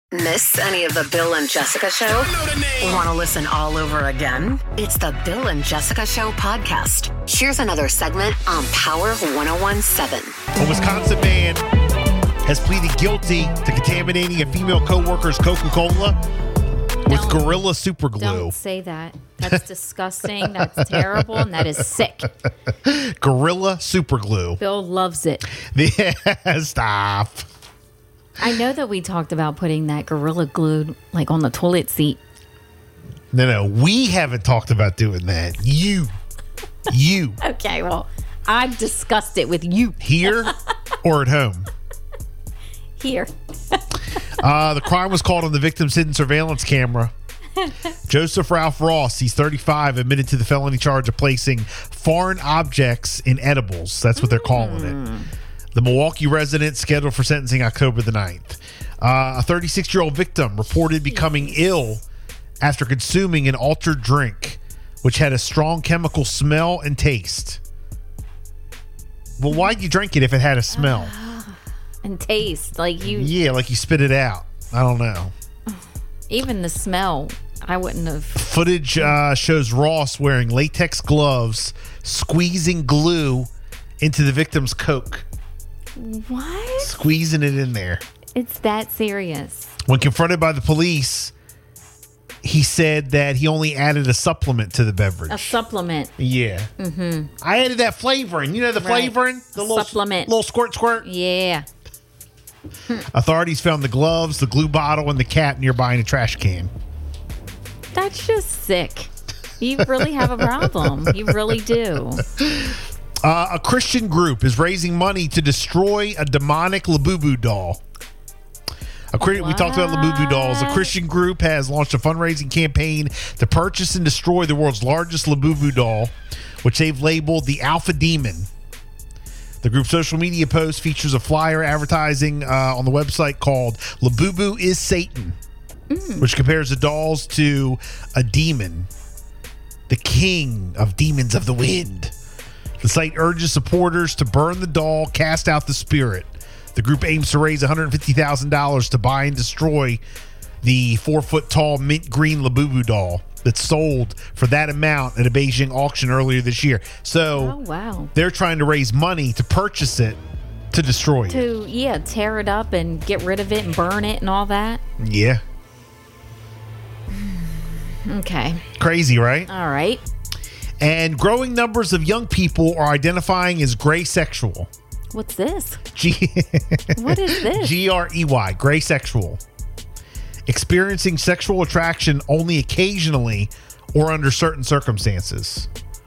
Miss any of the Bill and Jessica Show? Want to listen all over again? It's the Bill and Jessica Show podcast. Here's another segment on Power 101.7. A Wisconsin man has pleaded guilty to contaminating a female co-worker's Coca-Cola with Gorilla Super Glue. Don't say that. That's disgusting. That's terrible. And that is sick. Gorilla Super Glue. Bill loves it. Stop. I know that we talked about putting that Gorilla Glue like on the toilet seat. No. We haven't talked about doing that. You. Okay, well, I'm disgusted with you. Here or at home? Here. The crime was caught on the victim's hidden surveillance camera. Joseph Ralph Ross, he's 35, admitted to the felony charge of placing foreign objects in edibles. That's what they're calling it. The Milwaukee resident scheduled for sentencing October the 9th. A 36-year-old victim reported becoming ill after consuming an altered drink, which had a strong chemical smell and taste. Well, why'd you drink it if it had a smell? And taste. Like you spit it out. I don't know. Even the smell, I wouldn't have. Footage shows Ross wearing latex gloves, squeezing glue into the victim's Coke. What? Squeezing it in there. It's that serious. When confronted by the police, he said that he only added a supplement to the beverage. A supplement. Yeah. Mm-hmm. I added that flavoring. You know the flavoring? The supplement. Little squirt. Yeah. Authorities found the gloves, the glue bottle, and the cap nearby in a trash can. That's just sick. You really have a problem. You really do. A Christian group is raising money to destroy a demonic Labubu doll. We talked about Labubu dolls. A Christian group has launched a fundraising campaign to purchase and destroy the world's largest Labubu doll, which they've labeled the Alpha Demon. The group's social media post features a flyer advertising on the website called Labubu is Satan, which compares the dolls to a demon, the king of demons of the wind. The site urges supporters to burn the doll, cast out the spirit. The group aims to raise $150,000 to buy and destroy the 4-foot-tall mint green Labubu doll that sold for that amount at a Beijing auction earlier this year. So they're trying to raise money to purchase it to destroy it. Tear it up and get rid of it and burn it and all that. Yeah. Okay. Crazy, right? All right. And growing numbers of young people are identifying as gray sexual. What's this? What is this? Grey, gray sexual. Experiencing sexual attraction only occasionally or under certain circumstances.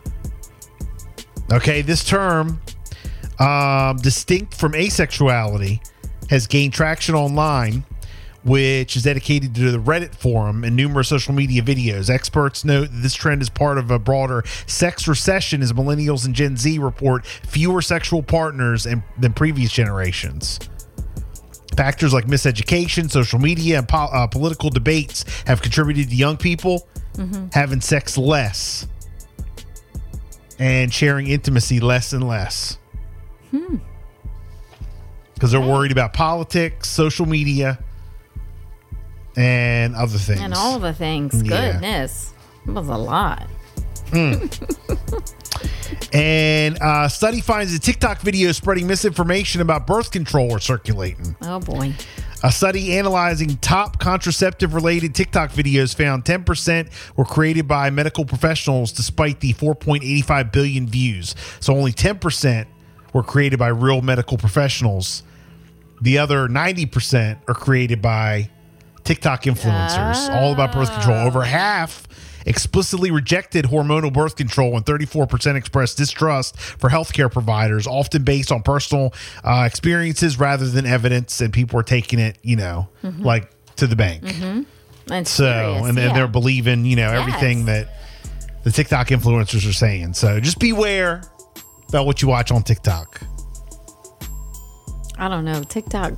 Okay, this term, distinct from asexuality, has gained traction online, which is dedicated to the Reddit forum and numerous social media videos. Experts note that this trend is part of a broader sex recession as millennials and Gen Z report fewer sexual partners than previous generations. Factors like miseducation, social media, and political debates have contributed to young people having sex less and sharing intimacy less and less. Because they're worried about politics, social media, and other things. And all the things. Yeah. Goodness. It was a lot. And a study finds that TikTok videos spreading misinformation about birth control are circulating. Oh, boy. A study analyzing top contraceptive-related TikTok videos found 10% were created by medical professionals despite the 4.85 billion views. So only 10% were created by real medical professionals. The other 90% are created by TikTok influencers, all about birth control. Over half explicitly rejected hormonal birth control, and 34% expressed distrust for healthcare providers, often based on personal experiences rather than evidence. And people are taking it, like to the bank. And then they're believing, everything that the TikTok influencers are saying. So just beware about what you watch on TikTok. I don't know. TikTok.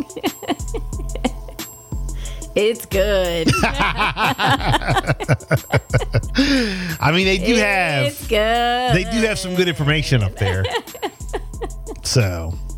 It's good. I mean, they do have. It's good. They do have some good information up there. So